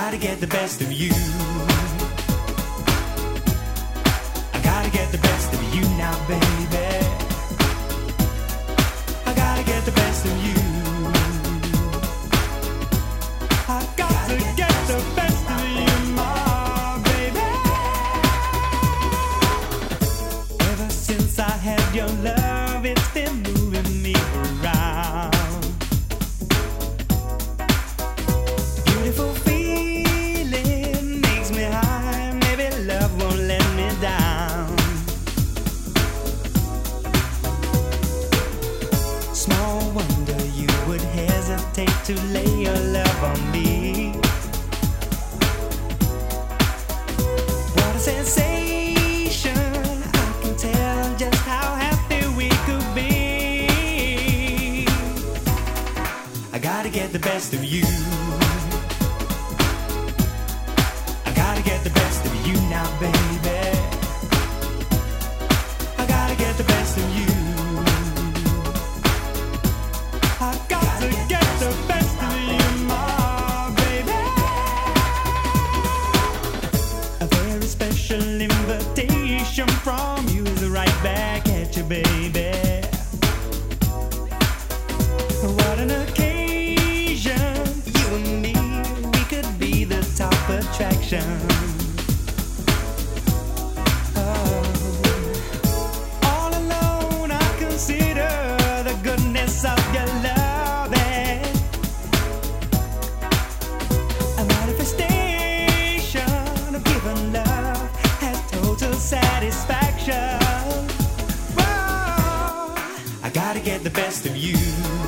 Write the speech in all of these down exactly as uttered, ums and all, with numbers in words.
gotta get the best of you. I gotta get the best of you now, baby. I gotta get the best of you. I got to get the best of you, my baby. Ever since I had your love, it's been moving me around. Beautiful feeling makes me high. Maybe love won't let me down. Small wonder you would hesitate to lay your love on me. What a sensation, I can tell just how happy we could be. I gotta get the best of you. I gotta get the best of you now, baby. I gotta get the best of you. I got to get the best of you, my baby. A very special invitation from you is right back at you, baby. What an occasion, you and me, we could be the top attraction. Oh. All alone I consider the goodness of your loving, a manifestation of giving love has total satisfaction. Whoa. I gotta get the best of you.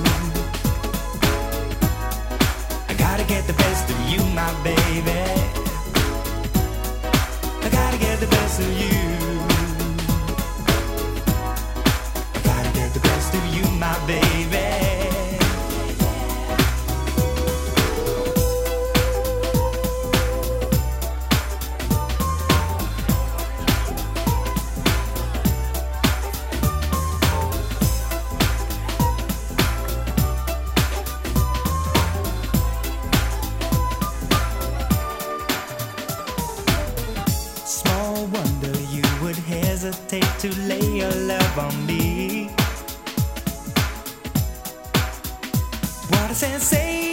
I gotta get the best of you, my baby. I gotta get the best of you. I gotta get the best of you, my baby. Small wonder you would hesitate to lay your love on me. What a sensation,